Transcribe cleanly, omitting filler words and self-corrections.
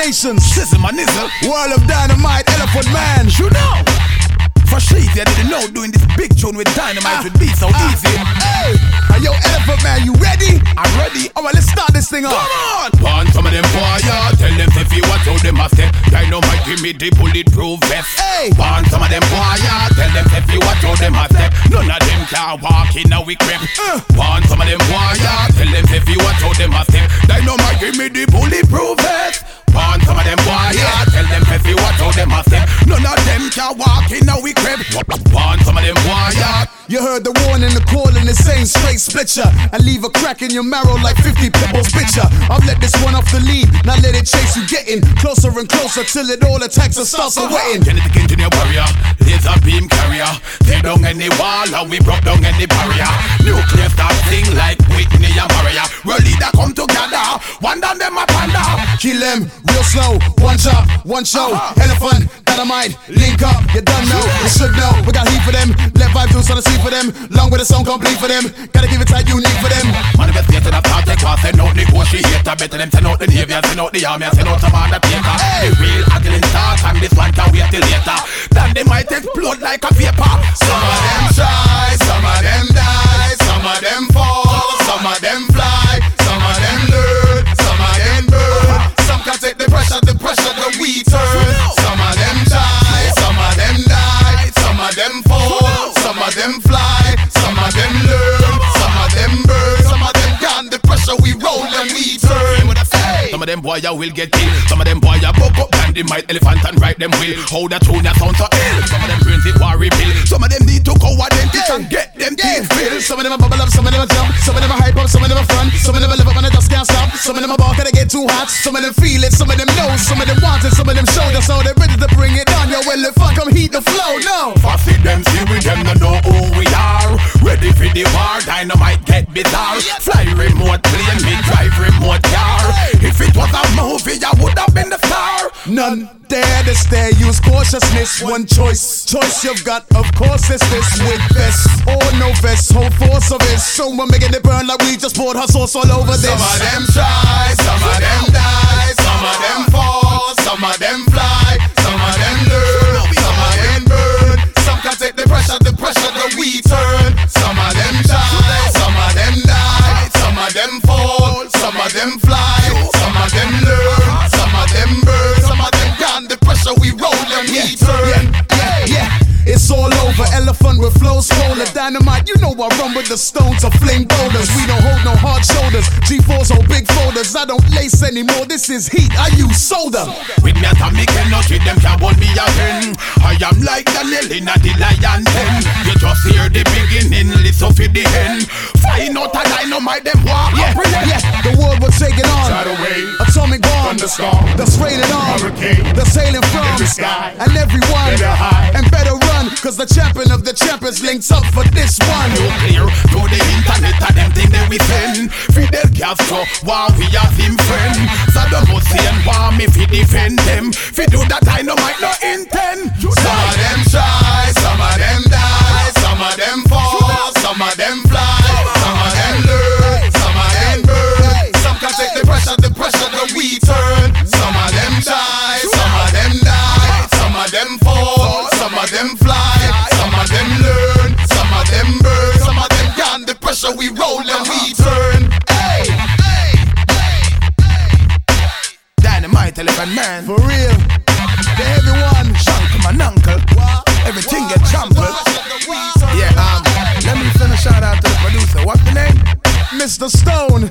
Creations, Sizzle my nizzle, World of Dynamite, Elephant Man. you know. For sheets, I didn't know doing this big tune with dynamite would be so easy. Hey, yo, Elephant Man, you ready? I'm ready. Alright, let's start this thing off. Come on! Want some of them boy, yeah. Tell them if you want to them a step. Dynamite give me the bulletproof vest. Hey! Want some of them boy, yeah. Tell them if you want to them a step. None of them can walk in a we crib. Want some of them boy, yeah. Tell them if you want to them a step. Dynamite give me the bulletproof vest. Want some of them boy, yeah. Tell them if you want to them a step. None of them can walk in a we crib. Want some of them boy, yeah. You heard the warning, the call, and the same straight split ya and leave a crack in your marrow like 50 pitbulls spit ya. I've let this one off the lead, now let it chase you, getting closer and closer till it all attacks and starts sweating. Genetic engineer warrior, laser beam carrier. Tear down any wall and we broke down any barrier. Nuclear start sing like Whitney and Maria. World leader come together, one down them a panda. Kill them real slow, one shot, one show. Elephant, Dynamite, link up, you done know, you should know. We got heat for them, let vibes do something see for them. Long with the song complete for them, gotta give it tight, unique for them. Man, the best place in the top, take off, send out negotiator. Better them send out the navy and send out the army and send out some undertaker. The real haggling start and this one can wait till later. Then they might explode like a vapor. Some of them try, some of them die, some of them fall, some of them fly, some of them learn, some of them burn. Some can take the pressure that we turn. Some of them die, some of them die, some of them fall, some of them fly, some of them learn, some of them burn, some of them gone. The pressure we roll and we turn. Some of them boy ya will get killed. Some of them boy ya buck up Dynamite, elephant and ride them will. How that tune that sound so ill. Some of them brains it war reveal. Some of them need to go a dentist and get them teeth filled. Some of them a bubble up, some of them a jump, some of them a hype up, some of them a front, some of them a live up and they just can't stop. Some of them a bark and they get too hot. Some of them feel it, some of them know, some of them want it, some of them show. That's how they ready to bring it on. Yo, well if I come heat the flow, no. Fussy them see with them no know who we are. Ready for the war, Dynamite get bizarre. Fly remote plane, me drive remote car. If it was a movie, I would have been the star. None dare to stare, use cautiousness. One choice you've got, of course it's this. With vest or no vest, whole force of it. Someone making it burn like we just poured hot sauce all over this. Some of them try, some of them die, some of them fall, some of them fly, some of them learn, some of them burn. Some can take the pressure that we turn. Some of them die, some of them die, some of them fall, some of them fly, some of them learn, some of them burn, some of them gone. The pressure we roll and we turn. Yeah. It's all over, elephant with flows colder. Dynamite, you know I run with the stones of flame boulders. We don't hold no hard shoulders, G4s hold big folders. I don't lace anymore, this is heat, I use soda. With me atomic energy, them can't hold me again. I am like Daniel in the lion den. You just hear the beginning, listen for the end. Find out a dynamite, them walk up with them. The world was taking on, Tidal wave, atomic bomb, thunderstorm, that's raining on, hurricane, that's sailing from every sky, and everyone, better hide, and better run, cause the champion of the champions links up for this one. Nuclear to the internet and them thing that we send. Fidel Castro, while we have him friend. Saddam Hussein, want me fi defend them. Fi do that Dynamite no intend. Some of them try, some of them die, some of them fall, some of them fly, some of them learn, some of them burn. Some can take the pressure that we turn. Some of them die, some of them die, some of them fall, some of them fly, some of them learn, some of them burn, some of them gone. The pressure we roll and we turn. Dynamite, Elephant Man, For real, the heavy one. Shank my uncle. Everything get trampled. Yeah, let me send a shout out to the producer. What's the name? Mr. Stone.